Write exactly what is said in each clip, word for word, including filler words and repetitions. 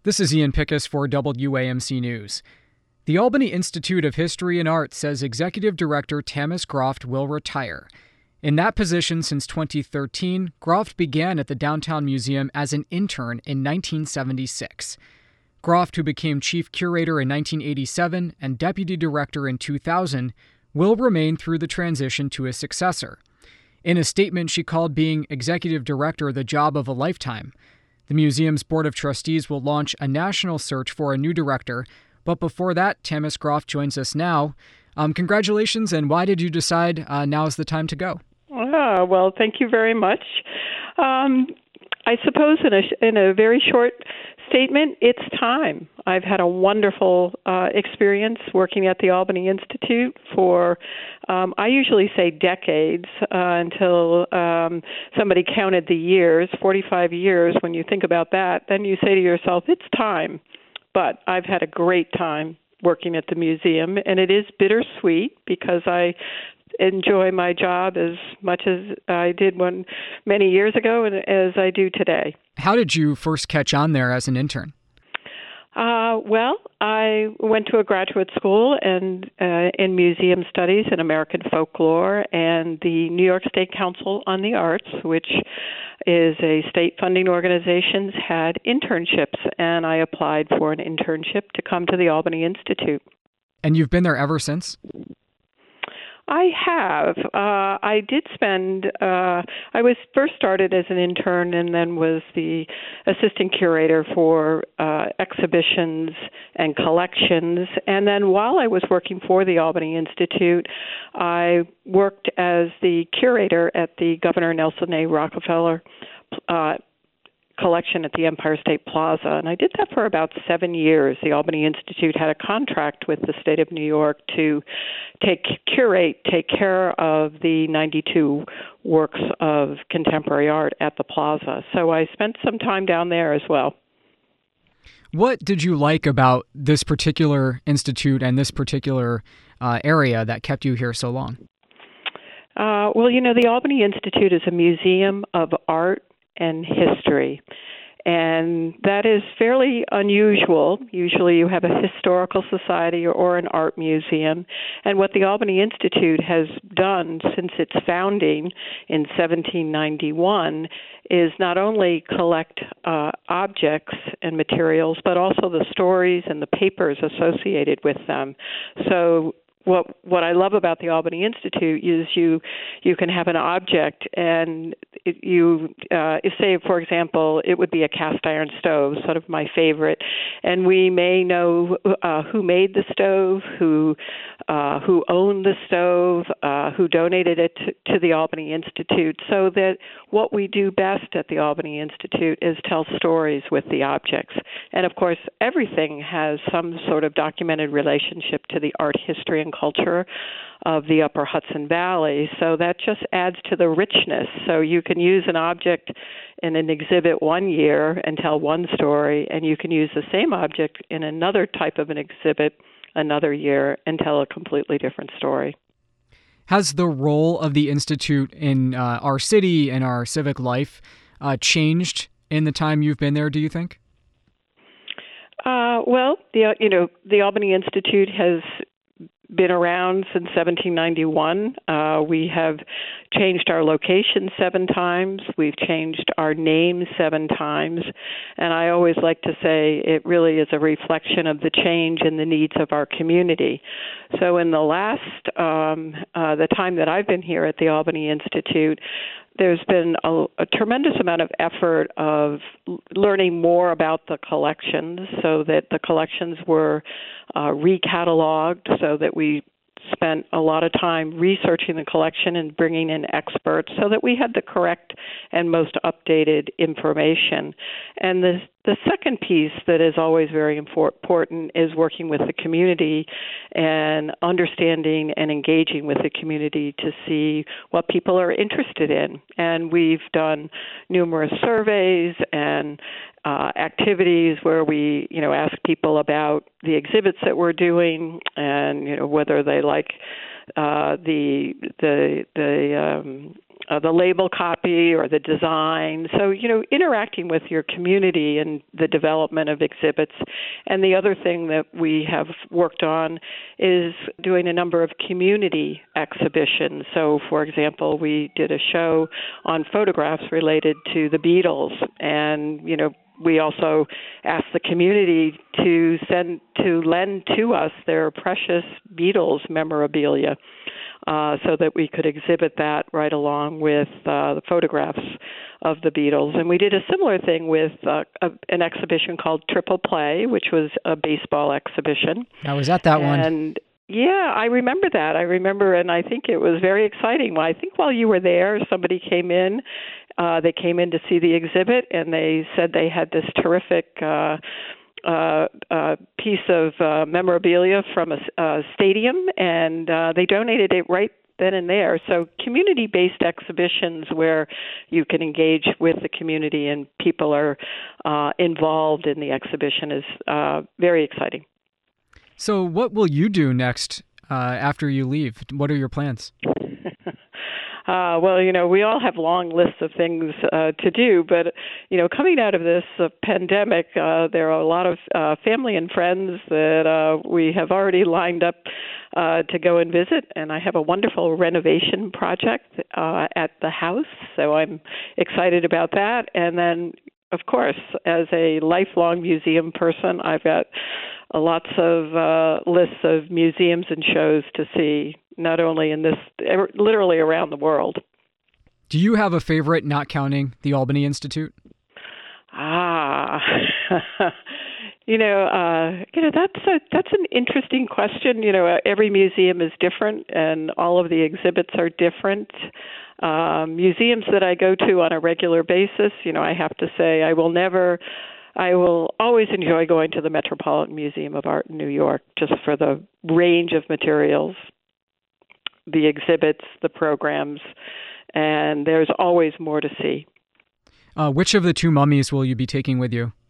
This is Ian Pickus for W A M C News. The Albany Institute of History and Art says Executive Director Tamis Groft will retire. In that position since twenty thirteen, Groft began at the Downtown Museum as an intern in nineteen seventy-six. Groft, who became chief curator in nineteen eighty-seven and deputy director in two thousand, will remain through the transition to his successor. In a statement, she called being executive director the job of a lifetime. The museum's board of trustees will launch a national search for a new director, but before that, Tamis Groft joins us now. Um, congratulations, and why did you decide uh, now is the time to go? Ah, well, thank you very much. Um, I suppose in a, in a very short statement, it's time. I've had a wonderful uh, experience working at the Albany Institute for, um, I usually say decades, uh, until um, somebody counted the years, forty-five years. When you think about that, then you say to yourself, it's time. But I've had a great time working at the museum, and it is bittersweet because I enjoy my job as much as I did one many years ago and as I do today. How did you first catch on there as an intern? Uh, well, I went to a graduate school and uh, in museum studies and American folklore, and the New York State Council on the Arts, which is a state funding organization, had internships, and I applied for an internship to come to the Albany Institute. And you've been there ever since? I have. Uh, I did spend, uh, I was first started as an intern and then was the assistant curator for uh, exhibitions and collections. And then while I was working for the Albany Institute, I worked as the curator at the Governor Nelson A. Rockefeller uh collection at the Empire State Plaza, and I did that for about seven years. The Albany Institute had a contract with the state of New York to take curate, take care of the ninety-two works of contemporary art at the Plaza. So I spent some time down there as well. What did you like about this particular institute and this particular uh, area that kept you here so long? Uh, well, you know, the Albany Institute is a museum of art and history. And that is fairly unusual. Usually you have a historical society or, or an art museum. And what the Albany Institute has done since its founding in seventeen ninety-one is not only collect uh, objects and materials, but also the stories and the papers associated with them. So What what I love about the Albany Institute is you you can have an object and it, you uh, say, for example, it would be a cast iron stove, sort of my favorite, and we may know uh, who made the stove, who uh, who owned the stove, uh, who donated it to, to the Albany Institute, so that what we do best at the Albany Institute is tell stories with the objects. And of course, everything has some sort of documented relationship to the art history and culture of the Upper Hudson Valley. So that just adds to the richness. So you can use an object in an exhibit one year and tell one story, and you can use the same object in another type of an exhibit another year and tell a completely different story. Has the role of the Institute in uh, our city and our civic life uh, changed in the time you've been there, do you think? Uh, well, the you know the Albany Institute has been around since seventeen ninety-one. Uh, we have changed our location seven times. We've changed our name seven times. And I always like to say it really is a reflection of the change and the needs of our community. So in the last, um, uh, the time that I've been here at the Albany Institute, there's been a, a tremendous amount of effort of learning more about the collections so that the collections were uh, recatalogued, so that we spent a lot of time researching the collection and bringing in experts so that we had the correct and most updated information. And the, the second piece that is always very important is working with the community and understanding and engaging with the community to see what people are interested in. And we've done numerous surveys and uh, activities where we, you know, ask people about the exhibits that we're doing and, you know, whether they like uh, the the the um, uh, the label copy or the design. So, you know, interacting with your community and the development of exhibits. And the other thing that we have worked on is doing a number of community exhibitions. So, for example, we did a show on photographs related to the Beatles, and, you know, we also asked the community to send to lend to us their precious Beatles memorabilia, uh, so that we could exhibit that right along with uh, the photographs of the Beatles. And we did a similar thing with uh, a, an exhibition called Triple Play, which was a baseball exhibition. I was at that and, one. And yeah, I remember that. I remember, and I think it was very exciting. Well, I think while you were there, somebody came in. Uh, they came in to see the exhibit, and they said they had this terrific uh, uh, uh, piece of uh, memorabilia from a, a stadium, and uh, they donated it right then and there. So community-based exhibitions where you can engage with the community and people are uh, involved in the exhibition is uh, very exciting. So what will you do next uh, after you leave? What are your plans? Uh, well, you know, we all have long lists of things uh, to do, but, you know, coming out of this uh, pandemic, uh, there are a lot of uh, family and friends that uh, we have already lined up uh, to go and visit, and I have a wonderful renovation project uh, at the house, so I'm excited about that. And then, of course, as a lifelong museum person, I've got uh, lots of uh, lists of museums and shows to see, not only in this, literally around the world. Do you have a favorite, not counting the Albany Institute? Ah, you know, uh, you know that's a, that's an interesting question. You know, every museum is different, and all of the exhibits are different. Um, museums that I go to on a regular basis, you know, I have to say I will never. I will always enjoy going to the Metropolitan Museum of Art in New York just for the range of materials, the exhibits, the programs, and there's always more to see. Uh, which of the two mummies will you be taking with you?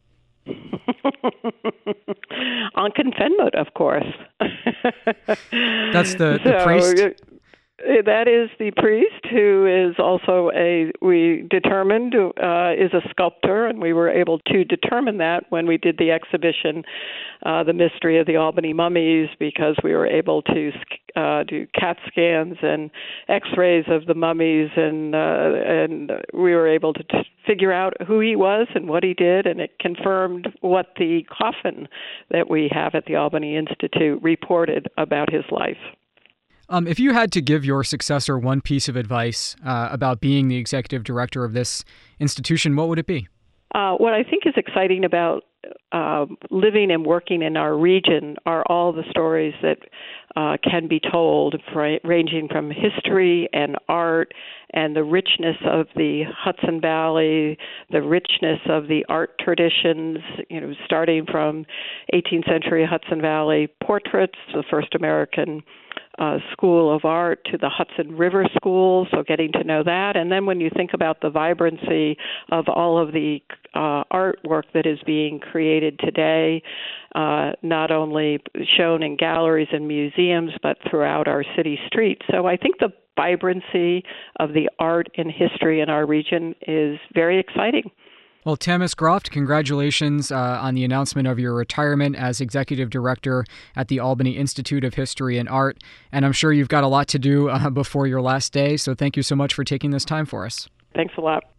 Onkenfenmut, of course. That's the, the so, priest? That is the priest who is also a, we determined, uh, is a sculptor, and we were able to determine that when we did the exhibition, uh, The Mystery of the Albany Mummies, because we were able to uh, do CAT scans and x-rays of the mummies, and uh, and we were able to t- figure out who he was and what he did, and it confirmed what the coffin that we have at the Albany Institute reported about his life. Um, if you had to give your successor one piece of advice uh, about being the executive director of this institution, what would it be? Uh, what I think is exciting about uh, living and working in our region are all the stories that uh, can be told, for, ranging from history and art and the richness of the Hudson Valley, the richness of the art traditions, you know, starting from eighteenth century Hudson Valley portraits, the first American Uh, School of Art, to the Hudson River School, so getting to know that. And then when you think about the vibrancy of all of the uh, artwork that is being created today, uh, not only shown in galleries and museums, but throughout our city streets. So I think the vibrancy of the art and history in our region is very exciting. Well, Tamis Groft, congratulations uh, on the announcement of your retirement as executive director at the Albany Institute of History and Art. And I'm sure you've got a lot to do uh, before your last day. So thank you so much for taking this time for us. Thanks a lot.